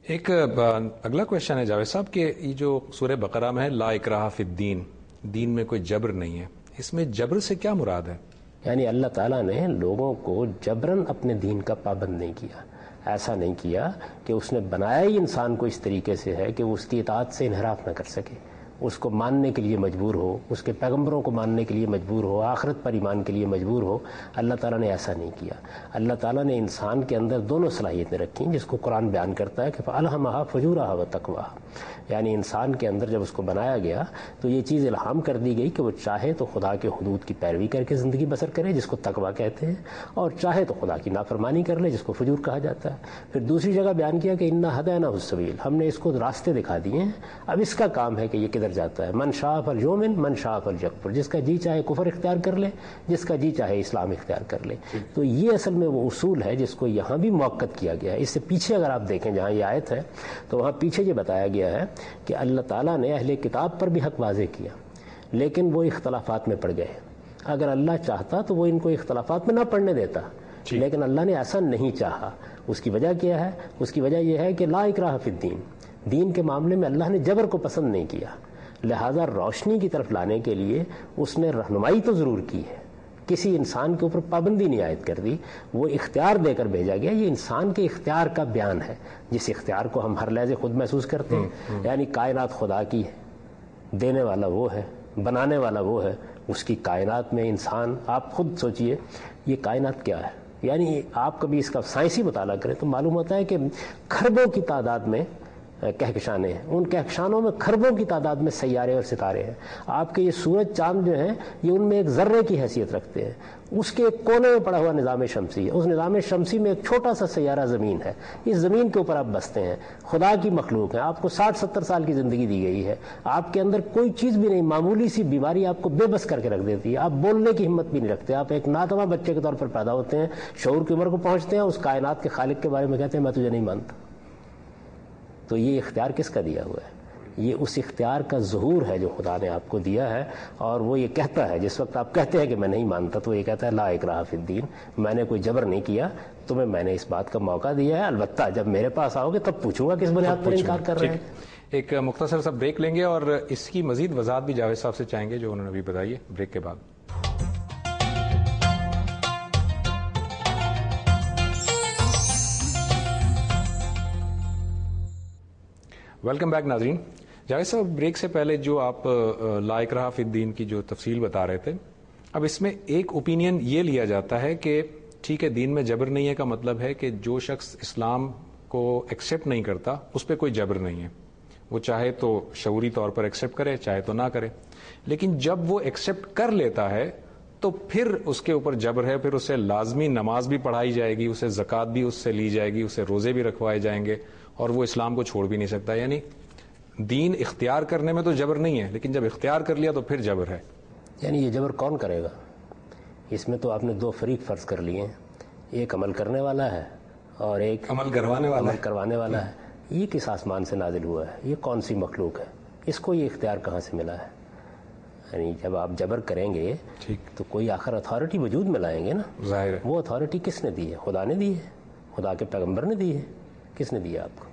ایک اگلا کویشچن ہے جاوید صاحب کہ یہ جو سورہ بقرہ میں ہے لا اکراہ فی الدین، دین میں کوئی جبر نہیں ہے، اس میں جبر سے کیا مراد ہے؟ یعنی اللہ تعالیٰ نے لوگوں کو جبراً اپنے دین کا پابند نہیں کیا. ایسا نہیں کیا کہ اس نے بنایا ہی انسان کو اس طریقے سے ہے کہ وہ اس کی اطاعت سے انحراف نہ کر سکے، اس کو ماننے کے لیے مجبور ہو، اس کے پیغمبروں کو ماننے کے لیے مجبور ہو، آخرت پر ایمان کے لیے مجبور ہو. اللہ تعالیٰ نے ایسا نہیں کیا. اللہ تعالیٰ نے انسان کے اندر دونوں صلاحیتیں رکھی جس کو قرآن بیان کرتا ہے کہ فَأَلْهَمَهَا فُجُورَهَا وَتَقْوَاهَا. یعنی انسان کے اندر جب اس کو بنایا گیا تو یہ چیز الہام کر دی گئی کہ وہ چاہے تو خدا کے حدود کی پیروی کر کے زندگی بسر کرے جس کو تقویٰ کہتے ہیں، اور چاہے تو خدا کی نافرمانی کر لے جس کو فجور کہا جاتا ہے. پھر دوسری جگہ بیان کیا کہ اِنَّا هَدَيْنَاهُ السَّبِيلَ، ہم نے اس کو راستے دکھا دیے ہیں، اب اس کا کام ہے کہ یہ کدھر جاتا ہے. من شاء فلیؤمن من شاء فلیکفر، جس کا جی چاہے کفر اختیار کر لے، جس کا جی چاہے اسلام اختیار کر لے. تو یہ اصل میں وہ اصول ہے جس کو یہاں بھی موقت کیا گیا ہے. اس سے پیچھے اگر آپ دیکھیں جہاں یہ آیت ہے تو وہاں پیچھے یہ بتایا گیا ہے کہ اللہ تعالیٰ نے اہل کتاب پر بھی حق واضح کیا لیکن وہ اختلافات میں پڑ گئے. اگر اللہ چاہتا تو وہ ان کو اختلافات میں نہ پڑنے دیتا، لیکن اللہ نے ایسا نہیں چاہا. اس کی وجہ کیا ہے؟ اس کی وجہ یہ ہے کہ لا اکراہ فی الدین، دین کے معاملے میں اللہ نے جبر کو پسند نہیں کیا. لہٰذا روشنی کی طرف لانے کے لیے اس نے رہنمائی تو ضرور کی ہے، کسی انسان کے اوپر پابندی نہیں عائد کر دی، وہ اختیار دے کر بھیجا گیا. یہ انسان کے اختیار کا بیان ہے، جس اختیار کو ہم ہر لحظے خود محسوس کرتے ہیں. یعنی کائنات خدا کی ہے، دینے والا وہ ہے، بنانے والا وہ ہے. اس کی کائنات میں انسان، آپ خود سوچئے یہ کائنات کیا ہے. یعنی آپ کبھی اس کا سائنسی مطالعہ کریں تو معلوم ہوتا ہے کہ کھربوں کی تعداد میں کہکشانیں ہیں، ان کہکشانوں میں کھربوں کی تعداد میں سیارے اور ستارے ہیں. آپ کے یہ سورج چاند جو ہیں یہ ان میں ایک ذرے کی حیثیت رکھتے ہیں. اس کے ایک کونے میں پڑا ہوا نظام شمسی ہے، اس نظام شمسی میں ایک چھوٹا سا سیارہ زمین ہے. اس زمین کے اوپر آپ بستے ہیں، خدا کی مخلوق ہیں، آپ کو 60-70 سال کی زندگی دی گئی ہے، آپ کے اندر کوئی چیز بھی نہیں، معمولی سی بیماری آپ کو بے بس کر کے رکھ دیتی ہے، آپ بولنے کی ہمت بھی نہیں رکھتے، آپ ایک ناتواں بچے کے طور پر پیدا ہوتے ہیں، شعور کی عمر کو پہنچتے ہیں، اس کائنات کے خالق کے بارے میں کہتے ہیں میں تجھے نہیں مانتا. تو یہ اختیار کس کا دیا ہوا ہے؟ یہ اس اختیار کا ظہور ہے جو خدا نے آپ کو دیا ہے. اور وہ یہ کہتا ہے، جس وقت آپ کہتے ہیں کہ میں نہیں مانتا تو یہ کہتا ہے لا اکراہ فی الدین، میں نے کوئی جبر نہیں کیا تمہیں، میں نے اس بات کا موقع دیا ہے. البتہ جب میرے پاس آؤ گے تب پوچھوں گا کس بنیاد پر انکار کر رہے ہیں. ایک مختصر سا بریک لیں گے اور اس کی مزید وضاحت بھی جاوید صاحب سے چاہیں گے جو انہوں نے ابھی بتائی ہے. بریک کے بعد ویلکم بیک ناظرین. جاوید صاحب بریک سے پہلے جو آپ لا اکراہ فی الدین کی جو تفصیل بتا رہے تھے، اب اس میں ایک اوپینین یہ لیا جاتا ہے کہ ٹھیک ہے دین میں جبر نہیں ہے کا مطلب ہے کہ جو شخص اسلام کو ایکسیپٹ نہیں کرتا اس پہ کوئی جبر نہیں ہے، وہ چاہے تو شعوری طور پر ایکسیپٹ کرے چاہے تو نہ کرے. لیکن جب وہ ایکسیپٹ کر لیتا ہے تو پھر اس کے اوپر جبر ہے، پھر اسے لازمی نماز بھی پڑھائی جائے گی، اسے زکوٰۃ بھی اس سے لی جائے گی، اسے روزے بھی رکھوائے جائیں گے اور وہ اسلام کو چھوڑ بھی نہیں سکتا. یعنی دین اختیار کرنے میں تو جبر نہیں ہے، لیکن جب اختیار کر لیا تو پھر جبر ہے. یعنی یہ جبر کون کرے گا؟ اس میں تو آپ نے دو فریق فرض کر لیے ہیں، ایک عمل کرنے والا ہے اور ایک عمل کروانے والا ہے. یہ کس آسمان سے نازل ہوا ہے؟ یہ کون سی مخلوق ہے؟ اس کو یہ اختیار کہاں سے ملا ہے؟ یعنی جب آپ جبر کریں گے تو کوئی آخر اتھارٹی وجود میں لائیں گے نا. ظاہر ہے وہ اتھارٹی کس نے دی ہے؟ خدا نے دی ہے، خدا کے پیغمبر نے دی ہے. کس نے دیا آپ کو؟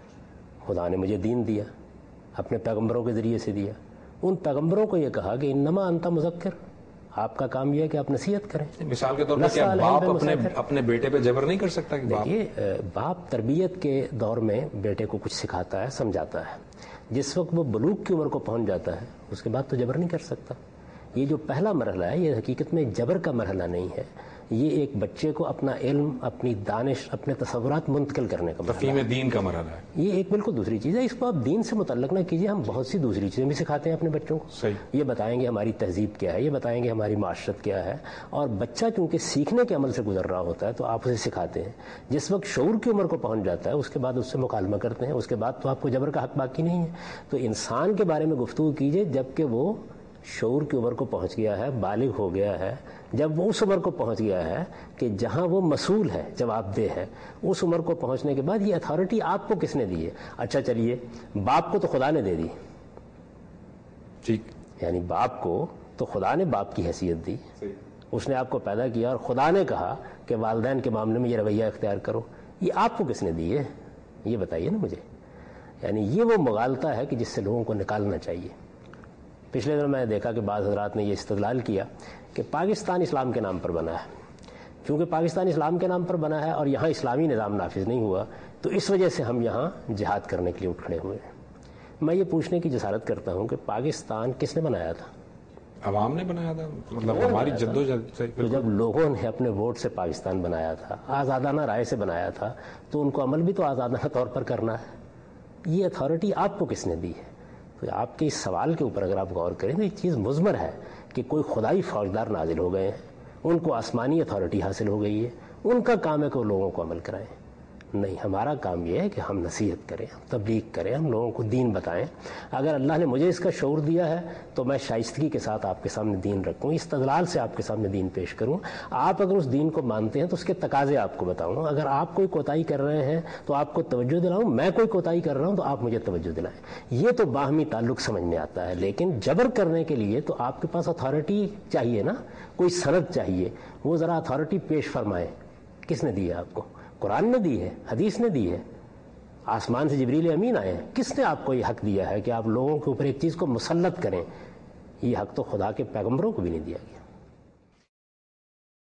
خدا نے مجھے دین دیا، اپنے پیغمبروں کے ذریعے سے دیا. ان پیغمبروں کو یہ کہا کہ انما انت مذکر، آپ کا کام یہ ہے کہ آپ نصیحت کریں. مثال کے طور پر کیا باپ اپنے بیٹے پہ جبر نہیں کر سکتا؟ کہ دیکھیے باپ تربیت کے دور میں بیٹے کو کچھ سکھاتا ہے، سمجھاتا ہے. جس وقت وہ بلوغ کی عمر کو پہنچ جاتا ہے اس کے بعد تو جبر نہیں کر سکتا. یہ جو پہلا مرحلہ ہے یہ حقیقت میں جبر کا مرحلہ نہیں ہے، یہ ایک بچے کو اپنا علم، اپنی دانش، اپنے تصورات منتقل کرنے کا مرحلہ ہے. تفہیم دین کا مرحلہ ہے. یہ ایک بالکل دوسری چیز ہے. اس کو آپ دین سے متعلق نہ کیجیے. ہم بہت سی دوسری چیزیں بھی سکھاتے ہیں اپنے بچوں کو. صحیح. یہ بتائیں گے ہماری تہذیب کیا ہے، یہ بتائیں گے ہماری معاشرت کیا ہے. اور بچہ چونکہ سیکھنے کے عمل سے گزر رہا ہوتا ہے تو آپ اسے سکھاتے ہیں. جس وقت شعور کی عمر کو پہنچ جاتا ہے اس کے بعد اس سے مکالمہ کرتے ہیں، اس کے بعد تو آپ کو جبر کا حق باقی نہیں ہے. تو انسان کے بارے میں گفتگو کیجیے جب کہ وہ شعور کی عمر کو پہنچ گیا ہے، بالغ ہو گیا ہے، جب وہ اس عمر کو پہنچ گیا ہے کہ جہاں وہ مسئول ہے، جواب دہ ہے. اس عمر کو پہنچنے کے بعد یہ اتھارٹی آپ کو کس نے دی ہے؟ اچھا چلیے، باپ کو تو خدا نے دے دی. ٹھیک. یعنی باپ کو تو خدا نے باپ کی حیثیت دی. اس نے آپ کو پیدا کیا اور خدا نے کہا کہ والدین کے معاملے میں یہ رویہ اختیار کرو. یہ آپ کو کس نے دی ہے؟ یہ بتائیے نا مجھے. یعنی یہ وہ مغالطہ ہے کہ جس سے لوگوں کو نکالنا چاہیے. پچھلے دنوں میں نے دیکھا کہ بعض حضرات نے یہ استدلال کیا کہ پاکستان اسلام کے نام پر بنا ہے. چونکہ پاکستان اسلام کے نام پر بنا ہے اور یہاں اسلامی نظام نافذ نہیں ہوا تو اس وجہ سے ہم یہاں جہاد کرنے کے لیے اٹھ کھڑے ہوئے ہیں. میں یہ پوچھنے کی جسارت کرتا ہوں کہ پاکستان کس نے بنایا تھا؟ عوام نے بنایا تھا. مطلب ہماری جدوجہد سے. تو جب لوگوں نے اپنے ووٹ سے پاکستان بنایا تھا، آزادانہ رائے سے بنایا تھا، تو ان کو عمل بھی تو آزادانہ طور پر کرنا ہے. یہ اتھارٹی آپ کو کس نے دی ہے؟ تو آپ کے اس سوال کے اوپر اگر آپ غور کریں تو یہ چیز مضمر ہے کہ کوئی خدائی فوجدار نازل ہو گئے ہیں، ان کو آسمانی اتھارٹی حاصل ہو گئی ہے، ان کا کام ہے کہ وہ لوگوں کو عمل کرائیں. نہیں، ہمارا کام یہ ہے کہ ہم نصیحت کریں، تبلیغ کریں، ہم لوگوں کو دین بتائیں. اگر اللہ نے مجھے اس کا شعور دیا ہے تو میں شائستگی کے ساتھ آپ کے سامنے دین رکھوں، استدلال سے آپ کے سامنے دین پیش کروں. آپ اگر اس دین کو مانتے ہیں تو اس کے تقاضے آپ کو بتاؤں. اگر آپ کوئی کوتاہی کر رہے ہیں تو آپ کو توجہ دلاؤں، میں کوئی کوتاہی کر رہا ہوں تو آپ مجھے توجہ دلائیں. یہ تو باہمی تعلق سمجھ میں آتا ہے. لیکن جبر کرنے کے لیے تو آپ کے پاس اتھارٹی چاہیے نا، کوئی سند چاہیے. وہ ذرا اتھارٹی پیش فرمائیں. کس نے دی ہے آپ کو؟ قرآن نے دی ہے، حدیث نے دی ہے، آسمان سے جبریل امین آئے ہیں. کس نے آپ کو یہ حق دیا ہے کہ آپ لوگوں کے اوپر ایک چیز کو مسلط کریں؟ یہ حق تو خدا کے پیغمبروں کو بھی نہیں دیا گیا.